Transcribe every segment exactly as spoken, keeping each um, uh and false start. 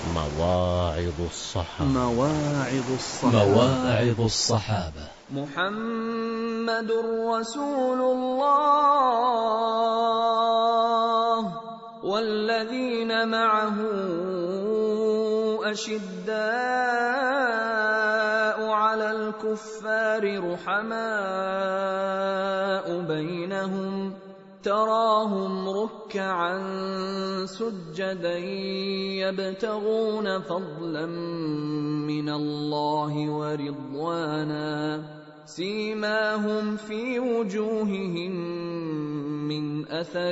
مواعظ الصحابة. مواعظ الصحابة. مواعظ الصحابة. محمد رسول الله والذين معه أشداء على الكفار رحماء بينهم تراهم ركعا سجدا يبتغون فضلا من الله ورضوانا سيماهم في وجوههم من أثر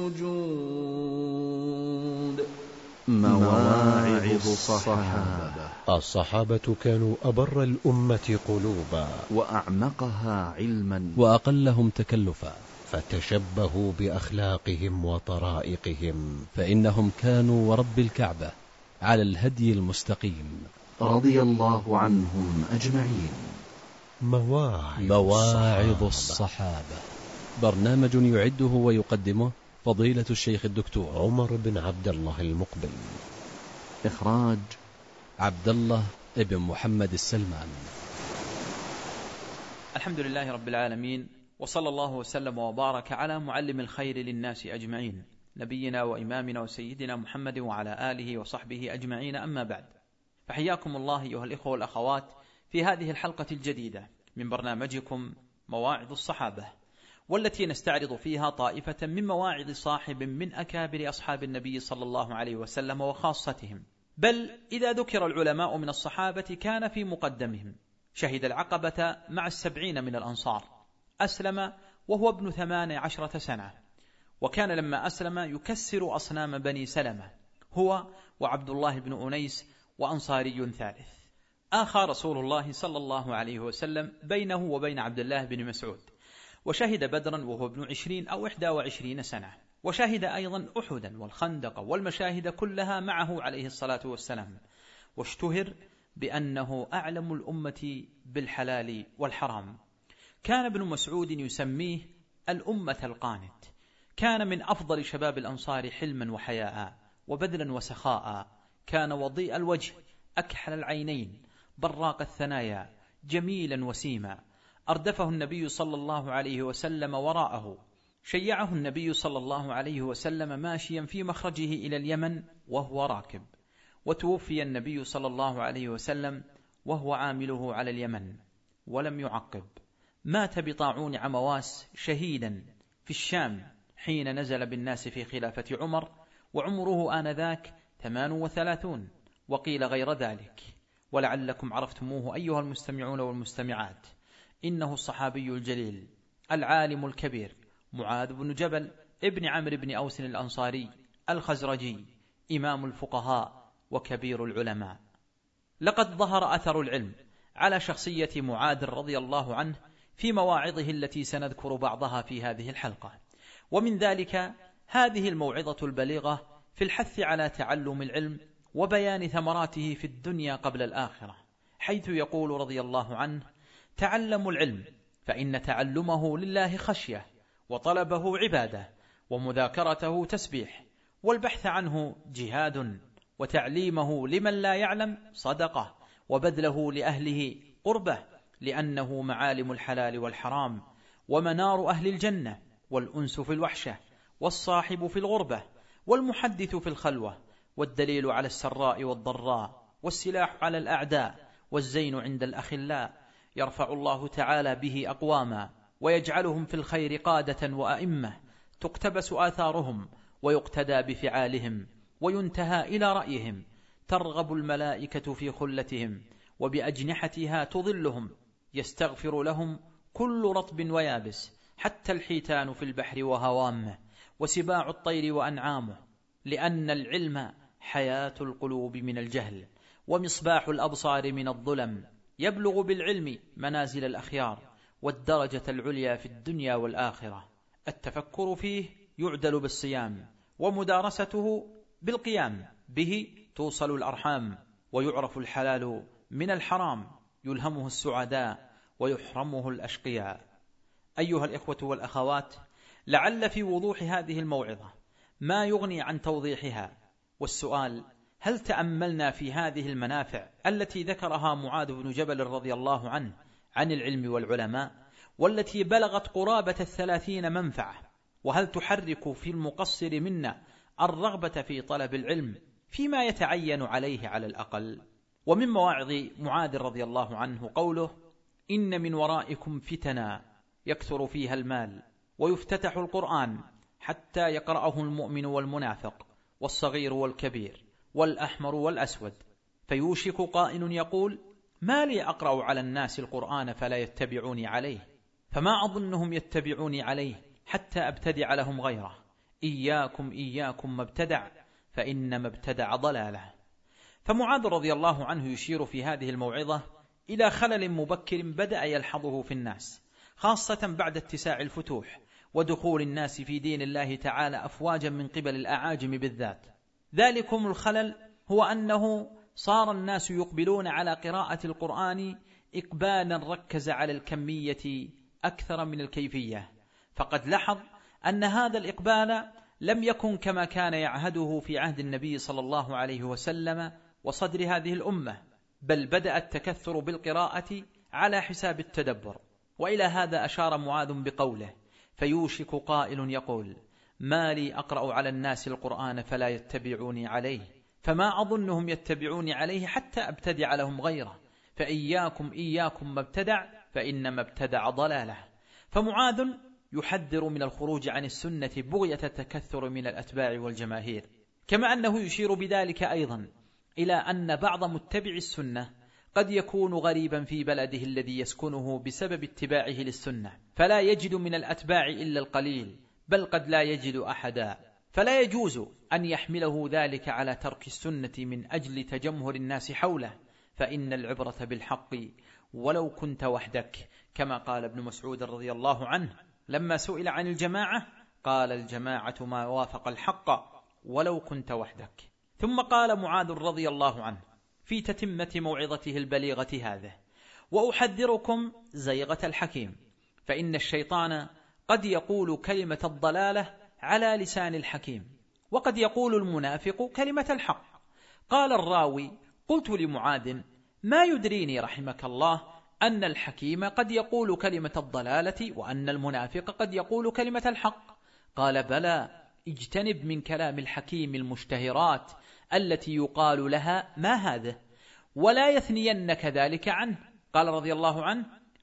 السجود. مواعظ الصحابة. الصحابة كانوا أبر الأمة قلوبا وأعمقها علما وأقلهم تكلفا، فتشبهوا بأخلاقهم وطرائقهم، فإنهم كانوا ورب الكعبة على الهدي المستقيم رضي الله عنهم أجمعين. مواعظ, مواعظ الصحابة. الصحابة، برنامج يعده ويقدمه فضيلة الشيخ الدكتور عمر بن عبد الله المقبل. إخراج عبد الله ابن محمد السلمان. الحمد لله رب العالمين، وصلى الله وسلم وبارك على معلم الخير للناس أجمعين، نبينا وإمامنا وسيدنا محمد وعلى آله وصحبه أجمعين. أما بعد، فحياكم الله أيها الإخوة والأخوات في هذه الحلقة الجديدة من برنامجكم مواعظ الصحابة، والتي نستعرض فيها طائفة من مواعظ صاحب من أكابر أصحاب النبي صلى الله عليه وسلم وخاصتهم. بل إذا ذكر العلماء من الصحابة كان في مقدمهم شهد العقبة مع السبعين من الأنصار، أسلم وهو ابن ثمان عشرة سنة، وكان لما أسلم يكسر أصنام بني سلمة هو وعبد الله بن أنيس وأنصاري ثالث. آخى رسول الله صلى الله عليه وسلم بينه وبين عبد الله بن مسعود، وشهد بدرا وهو ابن عشرين أو إحدى وعشرين سنة، وشهد أيضا أحدا والخندق والمشاهد كلها معه عليه الصلاة والسلام، واشتهر بأنه أعلم الأمة بالحلال والحرام. كان ابن مسعود يسميه الأمة القانت، كان من أفضل شباب الأنصار حلما وحياء وبذلا وسخاء، كان وضيء الوجه أكحل العينين براق الثنايا جميلا وسيما. أردفه النبي صلى الله عليه وسلم وراءه، شيعه النبي صلى الله عليه وسلم ماشيا في مخرجه إلى اليمن وهو راكب، وتوفي النبي صلى الله عليه وسلم وهو عامله على اليمن ولم يعقب. مات بطاعون عمواس شهيدا في الشام حين نزل بالناس في خلافة عمر، وعمره آنذاك ثمان وثلاثون، وقيل غير ذلك، ولعلكم عرفتموه أيها المستمعون والمستمعات. إنه الصحابي الجليل العالم الكبير معاذ بن جبل ابن عمرو بن أوس الأنصاري الخزرجي، إمام الفقهاء وكبير العلماء. لقد ظهر أثر العلم على شخصية معاذ رضي الله عنه في مواعظه التي سنذكر بعضها في هذه الحلقة، ومن ذلك هذه الموعظة البليغة في الحث على تعلم العلم وبيان ثمراته في الدنيا قبل الآخرة، حيث يقول رضي الله عنه: تعلموا العلم فإن تعلمه لله خشية، وطلبه عبادة، ومذاكرته تسبيح، والبحث عنه جهاد، وتعليمه لمن لا يعلم صدقة، وبذله لأهله قربة، لأنه معالم الحلال والحرام، ومنار أهل الجنة، والأنس في الوحشة، والصاحب في الغربة، والمحدث في الخلوة، والدليل على السراء والضراء، والسلاح على الأعداء، والزين عند الأخلاء. يرفع الله تعالى به أقواما ويجعلهم في الخير قادة وأئمة، تقتبس آثارهم ويقتدى بفعالهم، وينتهى إلى رأيهم، ترغب الملائكة في خلتهم، وبأجنحتها تظلهم، يستغفر لهم كل رطب ويابس، حتى الحيتان في البحر وهوامه، وسباع الطير وأنعامه، لأن العلم حياة القلوب من الجهل، ومصباح الأبصار من الظلم، يبلغ بالعلم منازل الأخيار والدرجة العليا في الدنيا والآخرة. التفكر فيه يعدل بالصيام، ومدارسته بالقيام به توصل الأرحام، ويعرف الحلال من الحرام، يلهمه السعداء ويحرمه الأشقياء. أيها الإخوة والأخوات، لعل في وضوح هذه الموعظة ما يغني عن توضيحها، والسؤال: هل تأملنا في هذه المنافع التي ذكرها معاذ بن جبل رضي الله عنه عن العلم والعلماء، والتي بلغت قرابة الثلاثين منفعة؟ وهل تحرك في المقصر منا الرغبة في طلب العلم فيما يتعين عليه على الأقل؟ ومن مواعظ معاذ رضي الله عنه قوله: إن من ورائكم فتنا يكثر فيها المال ويفتتح القرآن حتى يقرأه المؤمن والمنافق والصغير والكبير والأحمر والأسود، فيوشك قائل يقول: ما لي أقرأ على الناس القرآن فلا يتبعوني عليه، فما أظنهم يتبعوني عليه حتى أبتدع لهم غيره. إياكم إياكم ما ابتدع فإن ما ابتدع ضلاله. فمعاذ رضي الله عنه يشير في هذه الموعظة إلى خلل مبكر بدأ يلحظه في الناس، خاصة بعد اتساع الفتوح ودخول الناس في دين الله تعالى أفواجا من قبل الأعاجم بالذات. ذلكم الخلل هو أنه صار الناس يقبلون على قراءة القرآن إقبالا ركز على الكمية أكثر من الكيفية، فقد لاحظ أن هذا الإقبال لم يكن كما كان يعهده في عهد النبي صلى الله عليه وسلم وصدر هذه الأمة، بل بدأ التكثر بالقراءة على حساب التدبر. وإلى هذا أشار معاذ بقوله: فيوشك قائل يقول: ما لي أقرأ على الناس القرآن فلا يتبعوني عليه، فما أظنهم يتبعوني عليه حتى أبتدع لهم غيره، فإياكم إياكم ما ابتدع فإن ما ابتدع ضلاله. فمعاذ يحذر من الخروج عن السنة بغية التكثر من الأتباع والجماهير، كما أنه يشير بذلك أيضا إلى أن بعض متبع السنة قد يكون غريبا في بلده الذي يسكنه بسبب اتباعه للسنة، فلا يجد من الأتباع إلا القليل، بل قد لا يجد أحدا، فلا يجوز أن يحمله ذلك على ترك السنة من أجل تجمهر الناس حوله، فإن العبرة بالحق ولو كنت وحدك، كما قال ابن مسعود رضي الله عنه لما سئل عن الجماعة قال: الجماعة ما وافق الحق ولو كنت وحدك. ثم قال معاذ رضي الله عنه في تتمة موعظته البليغة هذه: وأحذركم زيغة الحكيم، فإن الشيطان قد يقول كلمة الضلالة على لسان الحكيم، وقد يقول المنافق كلمة الحق. قال الراوي: قلت لمعاذ: ما يدريني رحمك الله أن الحكيم قد يقول كلمة الضلالة وأن المنافق قد يقول كلمة الحق؟ قال: بلى، اجتنب من كلام الحكيم المشتهرات التي يقال لها ما هذا، ولا يثنينك ذلك عنه. قال رضي الله عنه: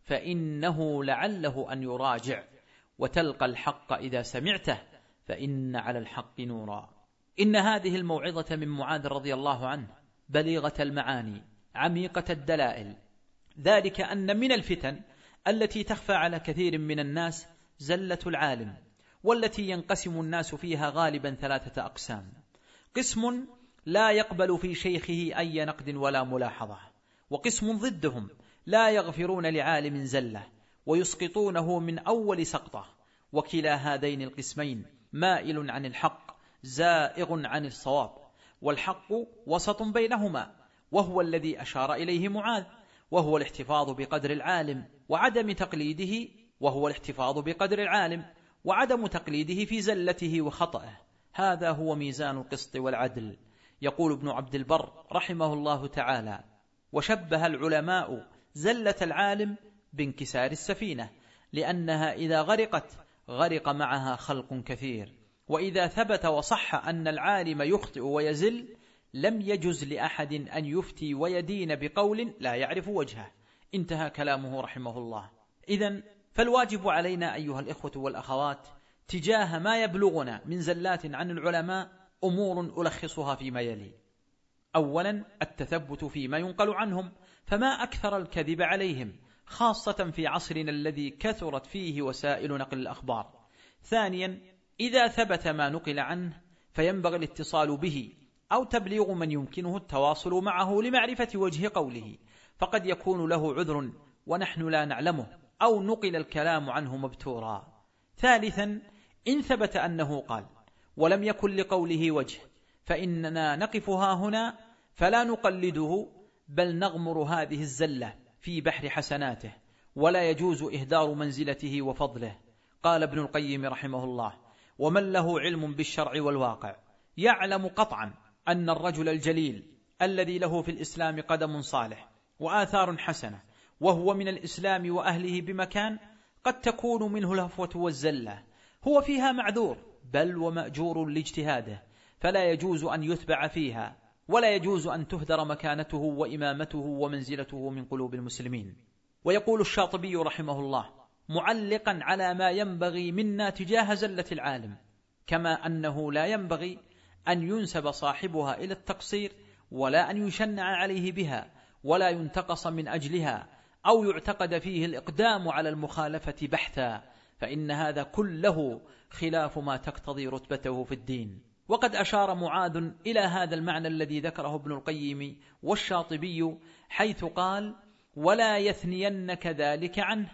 فإنه لعله أن يراجع، وتلقى الحق إذا سمعته، فإن على الحق نورا. إن هذه الموعظة من معاذ رضي الله عنه بليغة المعاني عميقة الدلائل، ذلك أن من الفتن التي تخفى على كثير من الناس زلة العالم، والتي ينقسم الناس فيها غالبا ثلاثة أقسام: قسم لا يقبل في شيخه أي نقد ولا ملاحظة، وقسم ضدهم لا يغفرون لعالم زلة ويسقطونه من أول سقطة، وكلا هذين القسمين مائل عن الحق زائغ عن الصواب، والحق وسط بينهما، وهو الذي أشار إليه معاذ، وهو الاحتفاظ بقدر العالم وعدم تقليده وهو الاحتفاظ بقدر العالم وعدم تقليده في زلته وخطأه. هذا هو ميزان القسط والعدل. يقول ابن عبد البر رحمه الله تعالى: وشبه العلماء زلة العالم بانكسار السفينة، لأنها إذا غرقت غرق معها خلق كثير، وإذا ثبت وصح أن العالم يخطئ ويزل لم يجز لأحد أن يفتي ويدين بقول لا يعرف وجهه. انتهى كلامه رحمه الله. إذن فالواجب علينا أيها الإخوة والأخوات تجاه ما يبلغنا من زلات عن العلماء أمور ألخصها فيما يلي: أولا التثبت فيما ينقل عنهم، فما أكثر الكذب عليهم، خاصة في عصرنا الذي كثرت فيه وسائل نقل الأخبار. ثانيا إذا ثبت ما نقل عنه فينبغي الاتصال به أو تبليغ من يمكنه التواصل معه لمعرفة وجه قوله، فقد يكون له عذر ونحن لا نعلمه، أو نقل الكلام عنه مبتورا. ثالثا إن ثبت أنه قال ولم يكن لقوله وجه فإننا نقفها هنا فلا نقلده، بل نغمر هذه الزلة في بحر حسناته، ولا يجوز إهدار منزلته وفضله. قال ابن القيم رحمه الله: ومن له علم بالشرع والواقع يعلم قطعا أن الرجل الجليل الذي له في الإسلام قدم صالح وآثار حسنة وهو من الإسلام وأهله بمكان قد تكون منه الهفوة والزلة، هو فيها معذور بل ومأجور لاجتهاده، فلا يجوز أن يتبع فيها، ولا يجوز أن تهدر مكانته وإمامته ومنزلته من قلوب المسلمين. ويقول الشاطبي رحمه الله معلقا على ما ينبغي منا تجاه زلة العالم: كما أنه لا ينبغي أن ينسب صاحبها إلى التقصير، ولا أن يشنع عليه بها، ولا ينتقص من أجلها، أو يعتقد فيه الإقدام على المخالفة بحثا، فإن هذا كله خلاف ما تقتضي رتبته في الدين. وقد أشار معاذ إلى هذا المعنى الذي ذكره ابن القيم والشاطبي، حيث قال: ولا يثنينك ذلك عنه،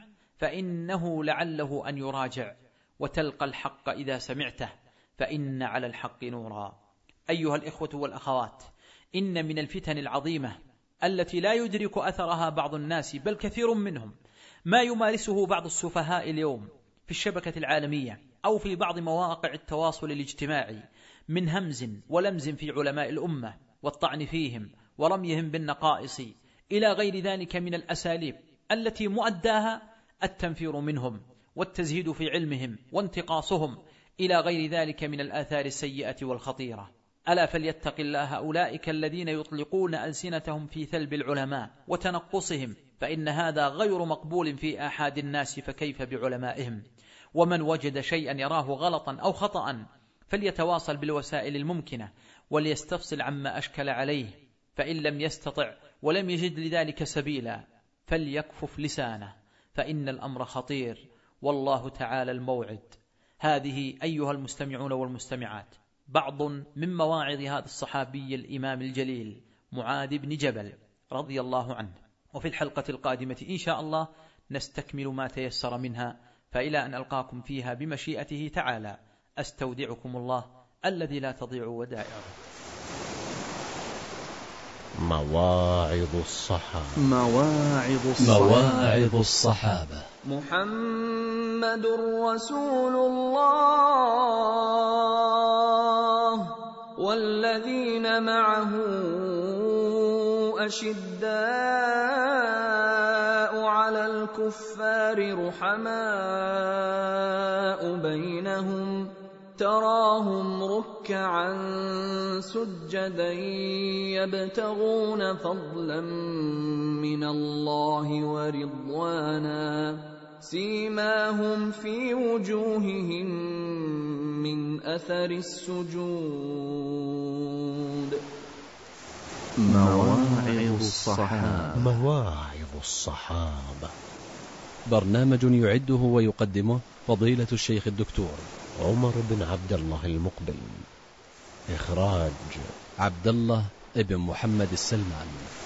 فإنه لعله أن يراجع، وتلقى الحق إذا سمعته، فإن على الحق نورا. أيها الإخوة والأخوات، إن من الفتن العظيمة التي لا يدرك أثرها بعض الناس بل كثير منهم ما يمارسه بعض السفهاء اليوم في الشبكة العالمية أو في بعض مواقع التواصل الاجتماعي من همز ولمز في علماء الأمة والطعن فيهم ورميهم بالنقائص إلى غير ذلك من الأساليب التي مؤداها التنفير منهم والتزهيد في علمهم وانتقاصهم إلى غير ذلك من الآثار السيئة والخطيرة. ألا فليتق الله أولئك الذين يطلقون ألسنتهم في ثلب العلماء وتنقصهم، فإن هذا غير مقبول في آحاد الناس، فكيف بعلمائهم؟ ومن وجد شيئا يراه غلطا أو خطأ فليتواصل بالوسائل الممكنة وليستفصل عما أشكل عليه، فإن لم يستطع ولم يجد لذلك سبيلا فليكفف لسانه، فإن الأمر خطير والله تعالى الموعد. هذه أيها المستمعون والمستمعات بعض من مواعظ هذا الصحابي الإمام الجليل معاذ بن جبل رضي الله عنه، وفي الحلقة القادمة إن شاء الله نستكمل ما تيسر منها، فإلى أن ألقاكم فيها بمشيئته تعالى أستودعكم الله الذي لا تضيع ودائعه. مواعظ الصحابة. مواعظ الصحابة. مواعظ الصحابة. محمد رسول الله والذين معه أشداء على الكفار رحماء بينهم تراهم ركعا سجدا يبتغون فضلا من الله ورضوانا سيماهم في وجوههم من أثر السجود. مواعظ الصحابة. مواعظ الصحابة، برنامج يعده ويقدمه فضيلة الشيخ الدكتور عمر بن عبد الله المقبل. إخراج عبد الله ابن محمد السلمان.